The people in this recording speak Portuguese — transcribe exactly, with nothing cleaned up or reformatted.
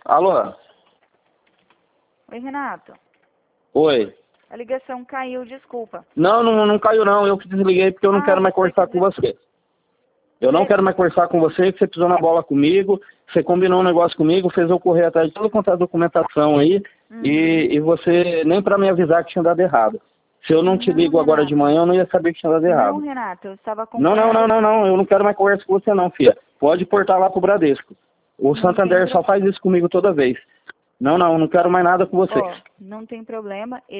Alô? Oi, Renato. Oi. A ligação caiu, desculpa. Não, não, não caiu não. Eu que desliguei porque eu não Ah, quero mais você conversar quiser- com você. Eu não É- quero mais conversar com você, que você pisou na bola comigo, você combinou um negócio comigo, fez eu correr atrás de toda quanto é documentação aí, Uhum. e, e você nem pra me avisar que tinha dado errado. Se eu não te Não, ligo agora de Renato. manhã, eu não ia saber que tinha dado Não, errado. Renato, eu estava Não, acompanhando... não, não, não, não. Eu não quero mais conversa com você não, filha. Pode portar lá pro Bradesco. O Não Santander tem só pro- faz isso comigo toda vez. Não, não, não quero mais nada com você. Ó, não tem problema.